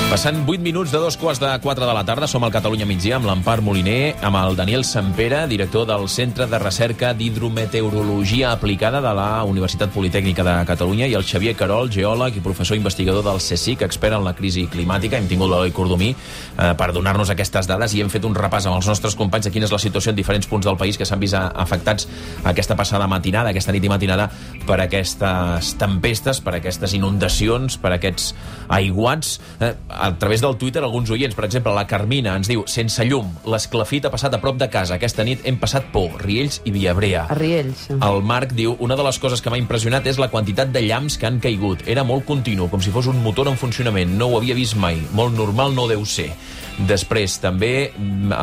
Passant 8 minuts de 3:45 de la tarda, som al Catalunya Migdia amb l'Empar Moliner, amb el Daniel Sempere, director del Centre de Recerca d'Hidrometeorologia Aplicada de la Universitat Politècnica de Catalunya, i el Xavier Querol, geòleg i professor investigador del CSIC, expert en la crisi climàtica. Hem tingut l'Eloi Cordomí per donar-nos aquestes dades i hem fet un repàs amb els nostres companys de quina és la situació en diferents punts del país que s'han vist afectats aquesta passada matinada, aquesta nit i matinada, per aquestes tempestes, per aquestes inundacions, per aquests aiguats. A través del Twitter, alguns oients, per exemple, la Carmina ens diu: sense llum, l'esclafit ha passat a prop de casa. Aquesta nit hem passat por, Riells i Viabrea. A Riells. El Marc diu: una de les coses que m'ha impressionat és la quantitat de llamps que han caigut. Era molt continu, com si fos un motor en funcionament. No ho havia vist mai. Molt normal no deu ser. Després, també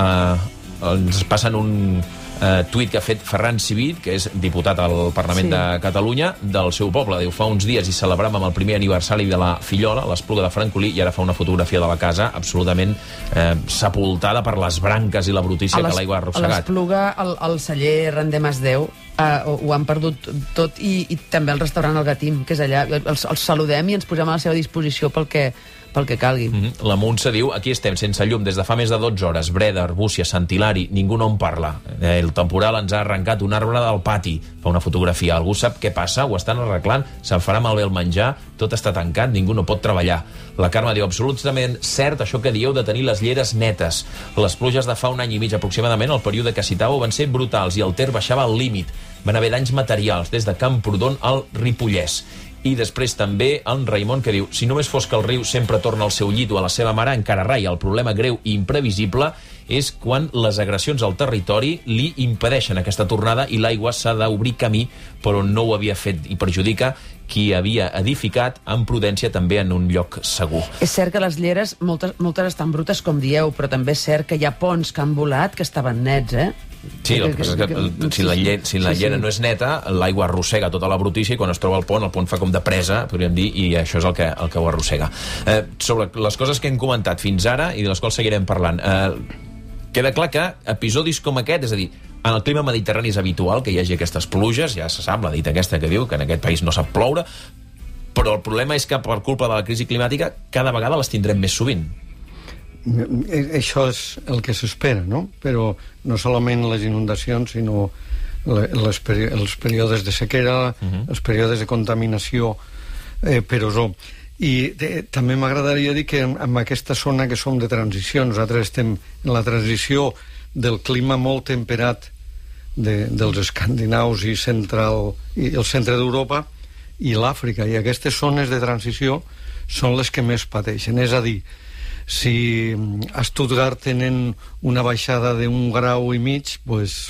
ens passen un tuit que ha fet Ferran Civit, que és diputat al Parlament de Catalunya, del seu poble. Diu: fa uns dies hi celebràvem el primer aniversari de la Fillola, l'Espluga de Francolí, i ara fa una fotografia de la casa absolutament sepultada per les branques i la brutícia que l'aigua ha arrossegat. A l'Espluga, el celler Rendemas 10 ho han perdut tot, i també el restaurant El Gatim, que és allà. Els saludem i ens posem a la seva disposició pel que calgui. La Montse diu: aquí estem sense llum des de fa més de 12 hores. Breda, Arbúcia, Sant Hilari, ningú no en parla. El temporal ens ha arrencat un arbre del pati. Fa una fotografia. Algú sap què passa? Ho estan arreglant? Se'n farà malbé el menjar? Tot està tancat, ningú no pot treballar. La Carme diu: absolutament cert això que dieu de tenir les lleres netes. Les pluges de fa un any i mig aproximadament, el període que citàveu, van ser brutals i el Ter baixava al límit. Van haver danys materials des de Camprodon al Ripollès. I després també en Raimon, que diu: si només fos que el riu sempre torna al seu llit o a la seva mare, encara rai. El problema greu i imprevisible és quan les agressions al territori li impedeixen aquesta tornada i l'aigua s'ha d'obrir camí per on no ho havia fet, i perjudica qui havia edificat amb prudència també en un lloc segur. És cert que les lleres, moltes estan brutes, com dieu, però també és cert que hi ha ponts que han volat que estaven nets, Sí, el que passa és que si la llera no és neta, l'aigua arrossega tota la brutícia, i quan es troba al pont fa com de presa, podríem dir, i això és el que ho arrossega. Sobre les coses que hem comentat fins ara i de les quals seguirem parlant, queda clar que episodis com aquest, és a dir, en el clima mediterrani és habitual que hi hagi aquestes pluges, ja se sap, la dita aquesta que diu que en aquest país no sap ploure, però el problema és que per culpa de la crisi climàtica cada vegada les tindrem més sovint. Això és el que s'espera, no? Però no solament les inundacions, sinó els períodes de sequera, els períodes de contaminació per ozó. I també m'agradaria dir que en aquesta zona que som de transició, nosaltres estem en la transició del clima molt temperat dels escandinaus i el centre d'Europa i l'Àfrica, i aquestes zones de transició són les que més pateixen. És a dir, si a Stuttgart tenen una baixada d'1,5 graus, pues,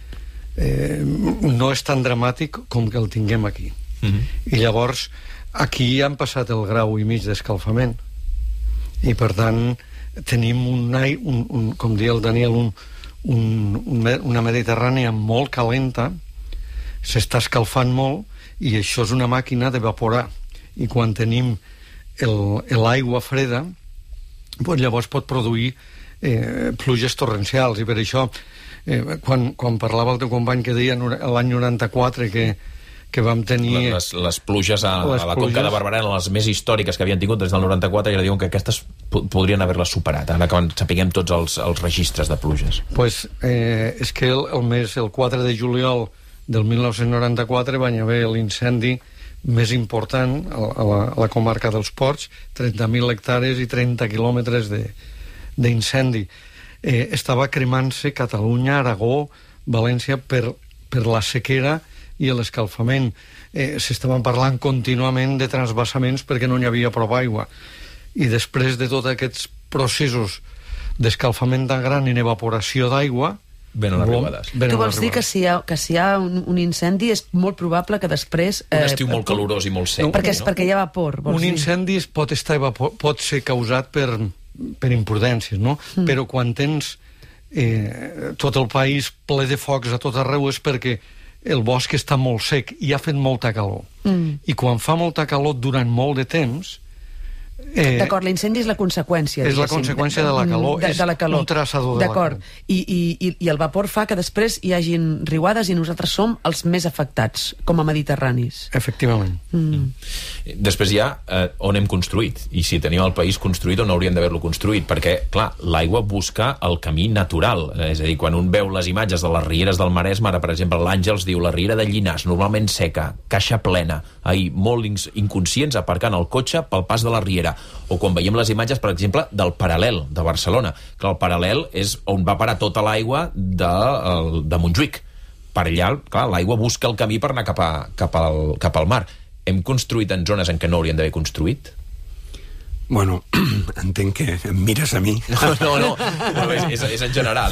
no és tan dramàtic com que el tinguem aquí. I llavors aquí han passat el 1,5 graus d'escalfament, i per tant tenim com deia el Daniel, una Mediterrània molt calenta, s'està escalfant molt, i això és una màquina d'evaporar, i quan tenim l'aigua freda, pues llavors pot produir pluges torrencials. I per això quan parlava el teu company que deia l'any 94 que vam tenir... Les pluges a la Conca de Barberà eren les més històriques que havien tingut des del 94, i ara diuen que aquestes podrien haver-les superat, ara que sapiguem tots els registres de pluges. Pues és que el 4 de juliol del 1994 va haver l'incendi més important a la comarca dels Ports, 30.000 hectàrees i 30 quilòmetres d'incendi. Estava cremant-se Catalunya, Aragó, València per la sequera i l'escalfament. S'estaven parlant contínuament de transvasaments perquè no hi havia prou aigua. I després de tots aquests processos d'escalfament tan gran i evaporació d'aigua, venen les riuades. Tu vols dir que si hi ha un incendi és molt probable que després... Un estiu molt calorós i molt sec. Perquè hi ha vapor, vols dir? Un incendi pot ser causat per imprudències, no? Però quan tens tot el país ple de focs a tot arreu és perquè el bosc està molt sec i ha fet molta calor. I quan fa molta calor durant molt de temps, D'acord, l'incendi és la conseqüència. És la conseqüència de la calor, és un traçador de la calor. I el vapor fa que després hi hagin riuades i nosaltres som els més afectats, com a mediterranis. Efectivament. Després hi ha on hem construït, i si tenim el país construït on hauríem d'haver-lo construït, perquè, clar, l'aigua busca el camí natural. És a dir, quan un veu les imatges de les rieres del Maresme, ara, per exemple, l'Àngels diu la riera de Llinars, normalment seca, caixa plena, molt inconscients aparcant el cotxe pel pas de la riera. O quan veiem les imatges, per exemple, del Paral·lel de Barcelona, que el Paral·lel és on va parar tota l'aigua de Montjuïc. Per allà, clar, l'aigua busca el camí per anar cap al mar. Hem construït en zones en què no hauríem d'haver construït? Bueno, entenc que em mires a mi. No, és en general,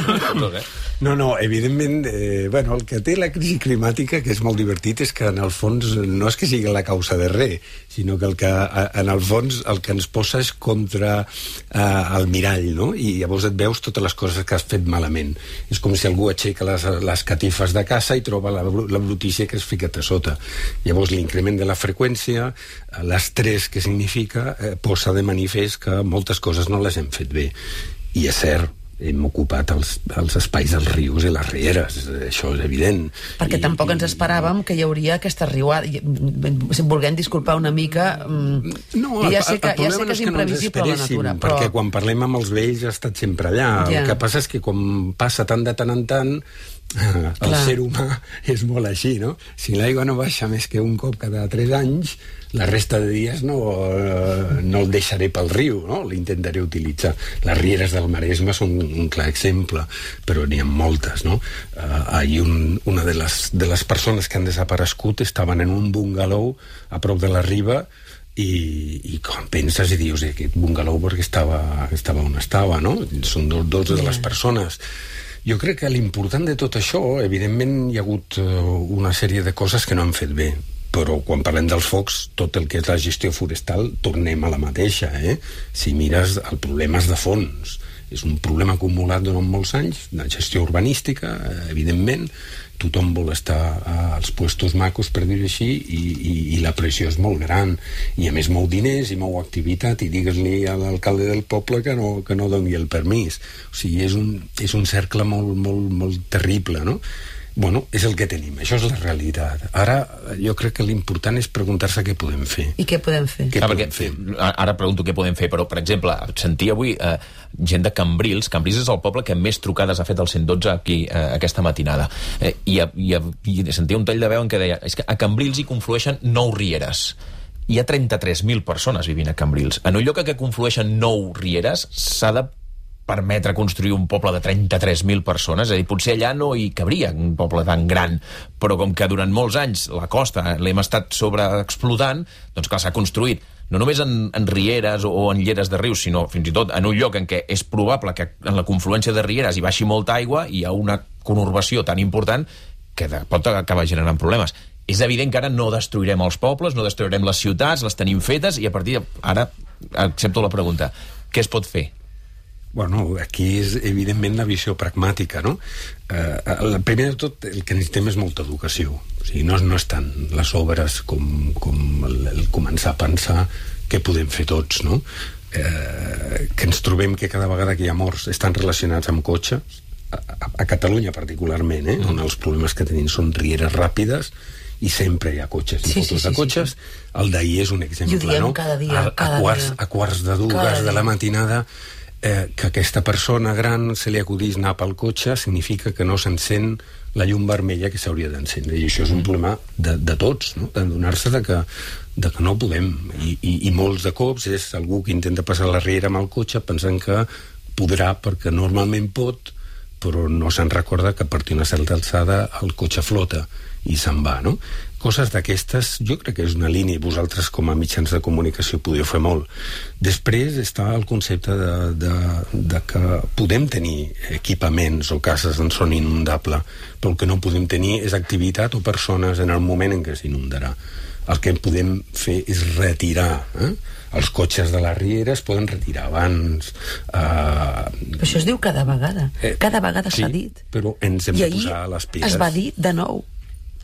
No, evidentment, el que té la crisi climàtica, que és molt divertit, és que en el fons no és que sigui la causa de res, sinó que en el fons el que ens posa és contra el mirall, no? I llavors et veus totes les coses que has fet malament. És com si algú aixeca les catifes de casa i troba la brutícia que has ficat a sota. Llavors l'increment de la freqüència, l'estrès que significa, posa de manifest que moltes coses no les hem fet bé. I és cert, hem ocupat els espais dels rius i les rieres, això és evident. Perquè tampoc ens esperàvem que hi hauria aquesta riuada. Volguem disculpar una mica... No, ja sé que és imprevisible la natura. Perquè quan parlem amb els vells ha estat sempre allà. El que passa és que com passa tant de tant en tant, el ser humà és molt així, no? Si l'aigua no baixa més que un cop cada 3 anys, la resta de dies no el deixaré pel riu, no? L'intentaré utilitzar. Les rieres del Maresme són un clar exemple, però n'hi ha moltes, no? Una de les persones que han desaparegut estaven en un bungalou a prop de la riba i quan penses i dius aquest bungalou perquè estava on estava, no? Són dos de les persones. Jo crec que l'important de tot això, evidentment hi ha hagut una sèrie de coses que no han fet bé, però quan parlem dels focs, tot el que és la gestió forestal, tornem a la mateixa, Si mires, el problema és de fons. És un problema acumulat durant molts anys, de gestió urbanística, evidentment. Tothom vol estar als puestos macos, per dir-ho així, i la pressió és molt gran. I a més mou diners i mou activitat, i digues-li a l'alcalde del poble que no doni el permís. O sigui, és un cercle molt terrible, no? Bueno, és el que tenim, això és la realitat. Ara, jo crec que l'important és preguntar-se què podem fer. I què podem fer? Ara pregunto què podem fer, però, per exemple, sentia avui gent de Cambrils. Cambrils és el poble que més trucades ha fet al 112 aquí aquesta matinada. I sentia un tall de veu en què deia és que a Cambrils hi conflueixen 9 rieres. Hi ha 33.000 persones vivint a Cambrils. En un lloc en què conflueixen 9 rieres s'ha de permetre construir un poble de 33.000 persones, és a dir, potser allà no hi cabria un poble tan gran, però com que durant molts anys la costa l'hem estat sobreexplotant, doncs clar, s'ha construït no només en rieres o en lleres de rius, sinó fins i tot en un lloc en què és probable que en la confluència de rieres hi baixi molta aigua i hi ha una conurbació tan important que pot acabar generant problemes. És evident que ara no destruirem els pobles, no destruirem les ciutats, les tenim fetes, i a partir d'ara accepto la pregunta. Què es pot fer? Bueno, aquí és evidentment la visió pragmàtica, no? Primer de tot, el que necessitem és molta educació. O sigui, no és tant les obres com el començar a pensar què podem fer tots, no? Que ens trobem que cada vegada que hi ha morts estan relacionats amb cotxes, a Catalunya particularment, on els problemes que tenim són rieres ràpides i sempre hi ha cotxes i fotos de cotxes. El d'ahir és un exemple, no? I ho diem cada dia, a quarts de 2 de la matinada, que aquesta persona gran se li acudís anar pel cotxe significa que no s'encén la llum vermella que s'hauria d'encendre, i això és un problema de tots, no? D'adonar-se de que no podem, i molts de cops és algú que intenta passar la riera amb el cotxe pensant que podrà perquè normalment pot, però no se'n recorda que a partir d'una certa alçada el cotxe flota i se'n va, no? Coses d'aquestes, jo crec que és una línia, i vosaltres com a mitjans de comunicació podeu fer molt. Després està el concepte de que podem tenir equipaments o cases on són inundables, però el que no podem tenir és activitat o persones en el moment en què s'inundarà. El que podem fer és retirar, els cotxes de les rieres poden retirar abans. Però això es diu cada vegada. Cada vegada s'ha dit. Però ens hem de posar a les piles. Es va dir de nou.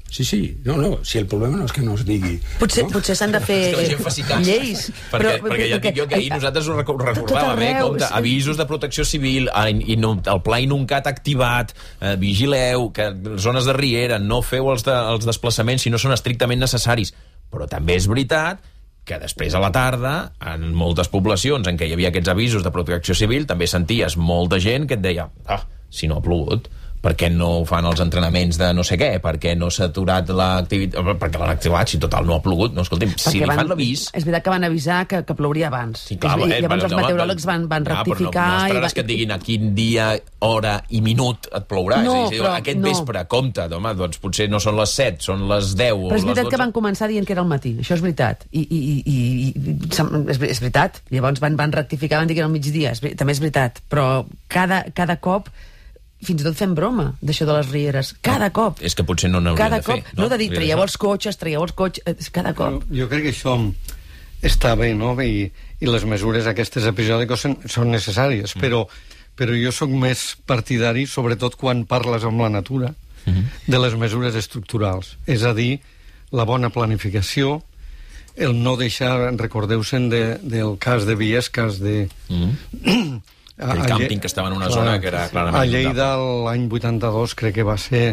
Sí. No, si el problema no és que no es digui... Potser s'han de fer lleis. Perquè ja dic jo que ahir nosaltres ho recordàvem, avisos de protecció civil, el pla Inuncat activat, vigileu, que zones de riera, no feu els desplaçaments si no són estrictament necessaris. Però també és veritat que després a la tarda, en moltes poblacions en què hi havia aquests avisos de protecció civil, també senties molta gent que et deia si no ha plogut, per què no fan els entrenaments de no sé què, per què no s'ha aturat l'activitat, perquè l'han activat, si total no ha plogut, no, escolti'm, si li fan l'avís... És veritat que van avisar que plouria abans. Sí, clar, llavors els meteoròlegs van rectificar... Però no esperaràs que et diguin a quin dia, hora i minut et plourà. Aquest vespre, compte, home, doncs potser no són les 7, són les 10 o les 12... Però és veritat que van començar dient que era al matí, això és veritat. I és veritat, llavors van rectificar, van dir que era al migdia, també és veritat, però cada cop... fins i tot fem broma d'això de les rieres, cada cop. És que potser no n'hauríem de fer. No de dir, traieu els cotxes, cada cop. Jo crec que això està bé, no? I les mesures aquestes episòdiques són necessàries, però jo sóc més partidari, sobretot quan parles amb la natura, de les mesures estructurals. És a dir, la bona planificació, el no deixar, recordeu-se'n del cas de Viescas, aquell càmping que estava en una zona que era clarament... A Lleida, l'any 82, crec que va ser...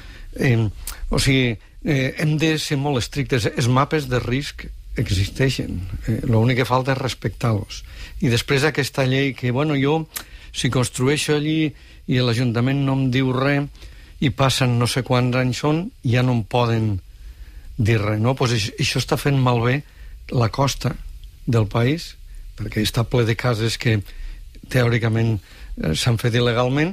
hem de ser molt estrictes. Els mapes de risc existeixen. L'únic que falta és respectar-los. I després aquesta llei que, jo, si construeixo allí i l'Ajuntament no em diu res i passen no sé quants anys són, ja no em poden dir res, no? Pues això està fent malbé la costa del país, perquè està ple de cases que teòricament s'han fet il·legalment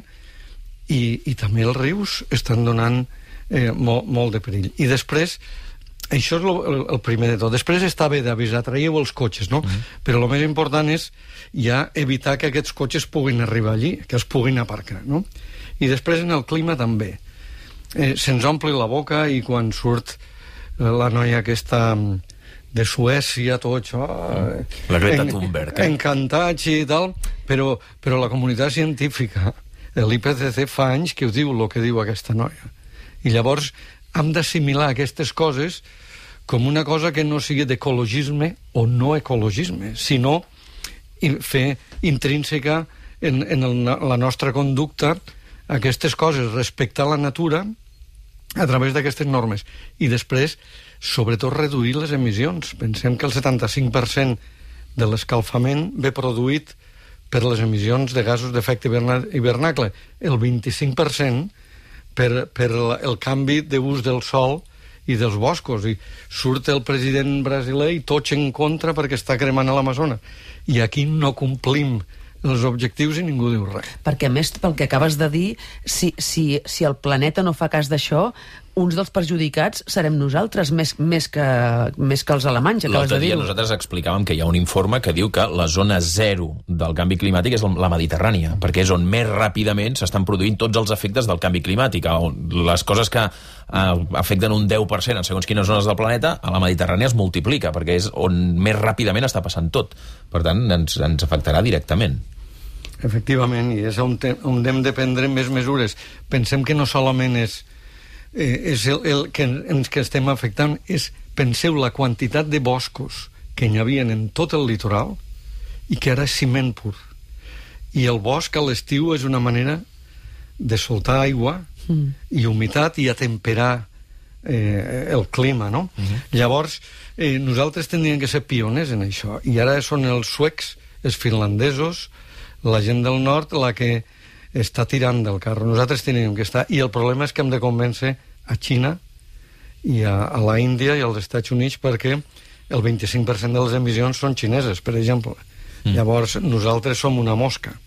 i també els rius estan donant molt de perill. I després, això és el primer de tot. Després està bé d'avisar, traieu els cotxes, no? Però el més important és ja evitar que aquests cotxes puguin arribar allí, que es puguin aparcar, no? I després en el clima també. Se'ns ompli la boca i quan surt la noia aquesta de Suècia, tot això... La Greta Thunberg. Encantats i tal, però la comunitat científica, l'IPCC, fa anys que ho diu, el que diu aquesta noia. I llavors hem d'assimilar aquestes coses com una cosa que no sigui d'ecologisme o no ecologisme, sinó fer intrínseca en la nostra conducta aquestes coses, respectar la natura a través d'aquestes normes. I després, sobretot, reduir les emissions. Pensem que el 75% de l'escalfament ve produït per les emissions de gasos d'efecte hivernacle, el 25% per el canvi d'ús del sòl i dels boscos. I surt el president brasiler i tots en contra perquè està cremant a l'Amazones. I aquí no complim els objectius i ningú diu res. Perquè, més, pel que acabes de dir, si el planeta no fa cas d'això, uns dels perjudicats serem nosaltres, més que els alemanys, acabes de dir-ho. L'altre dia nosaltres explicàvem que hi ha un informe que diu que la zona zero del canvi climàtic és la Mediterrània, perquè és on més ràpidament s'estan produint tots els efectes del canvi climàtic. Les coses que afecten un 10% en segons quines zones del planeta, a la Mediterrània es multiplica, perquè és on més ràpidament està passant tot. Per tant, ens afectarà directament. Efectivament, i és on hem de prendre més mesures. Pensem que no solament és el que ens estem afectant, penseu la quantitat de boscos que hi havia en tot el litoral i que ara és ciment pur. I el bosc a l'estiu és una manera de soltar aigua i humitat i atemperar el clima, no? Llavors, nosaltres tindríem que ser pioners en això, i ara són els suecs, els finlandesos, la gent del nord, la que està tirant del carro. Nosaltres tenim que estar... I el problema és que hem de convèncer a Xina i a la Índia i als Estats Units perquè el 25% de les emissions són xineses, per exemple. Llavors, nosaltres som una mosca.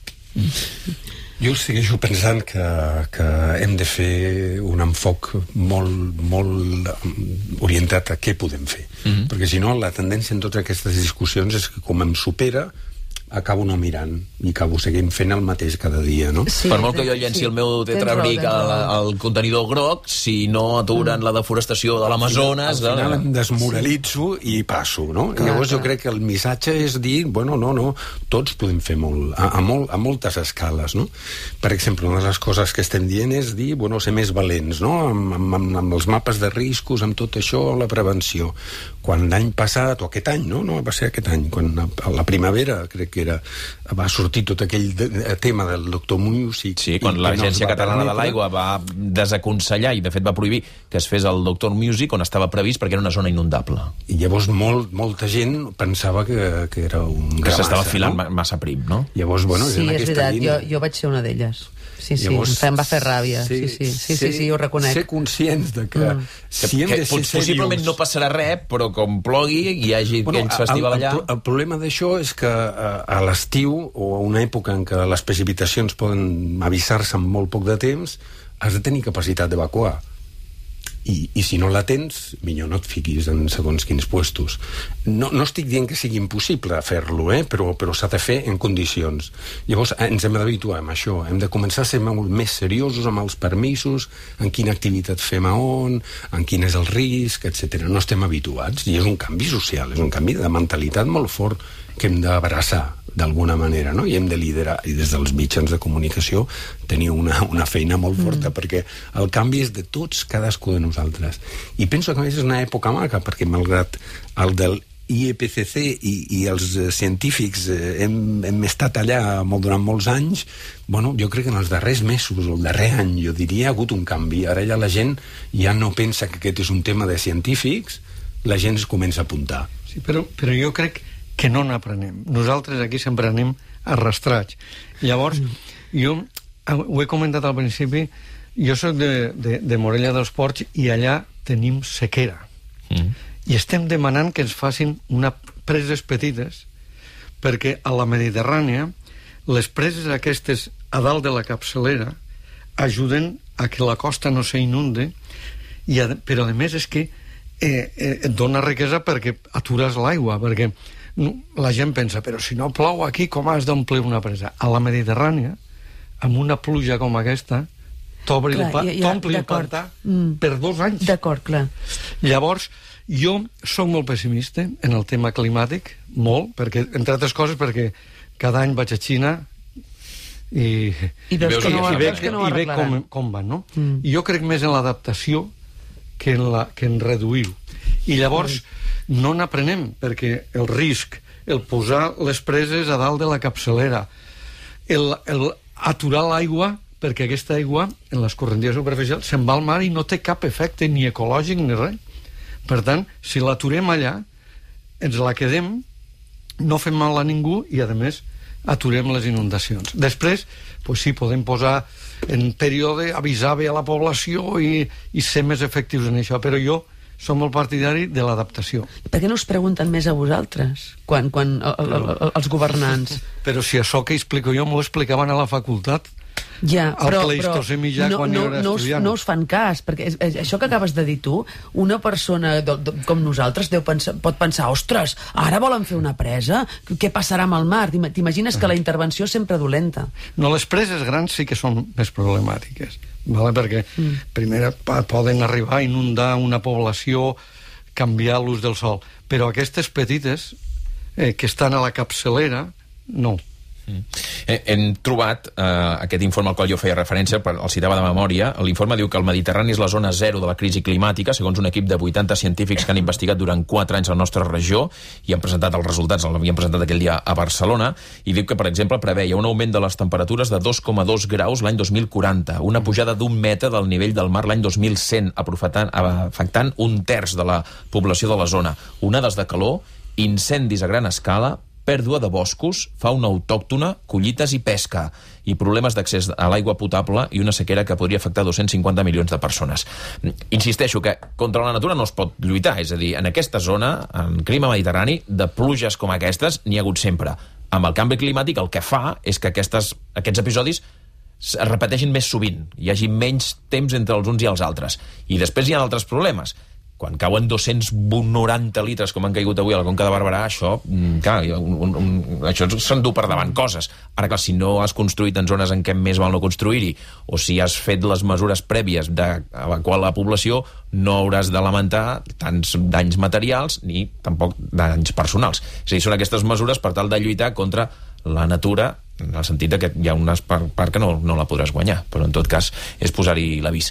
Jo segueixo pensant que hem de fer un enfoc molt orientat a què podem fer. Perquè si no, la tendència en totes aquestes discussions és que com em supera, acabo no mirant i acabo seguint fent el mateix cada dia, no? Sí, per molt que jo llenci el meu tetrabric al contenidor groc, si no aturen la deforestació de l'Amazones... Al final em desmoralitzo i passo, no? Llavors jo crec que el missatge és dir, bueno, no, tots podem fer molt, a moltes escales, no? Per exemple, una de les coses que estem dient és dir, bueno, ser més valents, no? Amb els mapes de riscos, amb tot això, la prevenció. Quan l'any passat, o aquest any, no? Va ser aquest any, quan a la primavera, crec que va sortir tot aquell tema del doctor Music. Sí, quan l'Agència Catalana de l'Aigua va desaconsellar i de fet va prohibir que es fes el doctor Music on estava previst perquè era una zona inundable. I llavors molta gent pensava que era un gramassa. Que s'estava filant massa prim, no? Llavors, bueno, sí, és veritat, jo vaig ser una d'elles. Sí, llavors, em va fer ràbia. Sí, ho reconec. Ser conscients de que si hem de ser serios... Possiblement no passarà res, però com plogui i hi hagi aquell festival allà... El problema d'això és que a l'estiu, o a una època en què les precipitacions poden avisar-se en molt poc de temps, has de tenir capacitat d'evacuar. I si no la tens, millor no et fiquis en segons quins puestos. No estic dient que sigui impossible fer-lo, però s'ha de fer en condicions. Llavors ens hem d'habituar amb això, hem de començar a ser molt més seriosos amb els permisos, en quina activitat fem a on, en quin és el risc, etc. No estem habituats, i és un canvi social, és un canvi de mentalitat molt fort que hem d'abraçar d'alguna manera, no? I hem de liderar, i des dels mitjans de comunicació teniu una feina molt forta, perquè el canvi és de tots, cadascú de nosaltres. I penso que a més és una època maca, perquè malgrat el del IEPCC i els científics hem estat allà durant molts anys, bueno, jo crec que en els darrers mesos, o el darrer any, jo diria, ha hagut un canvi. Ara ja la gent ja no pensa que aquest és un tema de científics, la gent es comença a apuntar. Sí, però jo crec que no n'aprenem. Nosaltres aquí sempre anem arrastrats. Llavors, jo ho he comentat al principi, jo soc de Morella dels Ports i allà tenim sequera. I estem demanant que ens facin preses petites perquè a la Mediterrània les preses aquestes a dalt de la capçalera ajuden a que la costa no s'inunde, però a més és que et dona riquesa perquè atures l'aigua, perquè la gent pensa, però si no plou aquí, com has d'omplir una presa? A la Mediterrània, amb una pluja com aquesta, t'ompli el pantà per 2 anys. D'acord, clar. Llavors, jo soc molt pessimista en el tema climàtic, molt, perquè, entre altres coses, perquè cada any vaig a Xina i veig com van, no? I jo crec més en l'adaptació que en reduir-ho. I llavors no n'aprenem, perquè el risc, el posar les preses a dalt de la capçalera, el aturar l'aigua, perquè aquesta aigua, en l'escorrentia superficial, se'n va al mar i no té cap efecte ni ecològic ni res. Per tant, si l'aturem allà, ens la quedem, no fem mal a ningú i, a més, aturem les inundacions. Després, sí, podem posar en període, avisar bé a la població i ser més efectius en això, però jo som molt partidari de l'adaptació. Per què no us pregunten més a vosaltres, quan els governants? Però si això que explico jo m'ho explicaven a la facultat, ja, al Pleistocè mitjà, quan jo era estudiant. No us fan cas, perquè això que acabes de dir tu, una persona com nosaltres pot pensar, ostres, ara volen fer una presa, què passarà amb el mar? T'imagines que la intervenció és sempre dolenta. No, les preses grans sí que són més problemàtiques, perquè primer poden arribar a inundar una població, canviar l'ús del sol, però aquestes petites que estan a la capçalera, no. Hem trobat aquest informe al qual jo feia referència, el citava de memòria. L'informe diu que el Mediterrani és la zona zero de la crisi climàtica, segons un equip de 80 científics que han investigat durant 4 anys a la nostra regió i han presentat els resultats, l'havien presentat aquell dia a Barcelona, i diu que, per exemple, preveia un augment de les temperatures de 2,2 graus l'any 2040, una pujada d'1 metre del nivell del mar l'any 2100, afectant 1/3 de la població de la zona, onades de calor, incendis a gran escala, pèrdua de boscos, fauna autòctona, collites i pesca, i problemes d'accés a l'aigua potable i una sequera que podria afectar 250 milions de persones. Insisteixo que contra la natura no es pot lluitar, és a dir, en aquesta zona, en clima mediterrani, de pluges com aquestes n'hi ha hagut sempre. Amb el canvi climàtic el que fa és que aquests episodis es repeteixin més sovint, hi hagi menys temps entre els uns i els altres. I després hi ha altres problemes, quan cauen 290 litres com han caigut avui a la Conca de Barberà, això, clar, això s'endú per davant coses. Ara, clar, si no has construït en zones en què més val no construir-hi, o si has fet les mesures prèvies d'evacuar la població, no hauràs de lamentar tants danys materials ni tampoc danys personals. És a dir, són aquestes mesures per tal de lluitar contra la natura, en el sentit que hi ha una part que no la podràs guanyar, però en tot cas és posar-hi l'avís.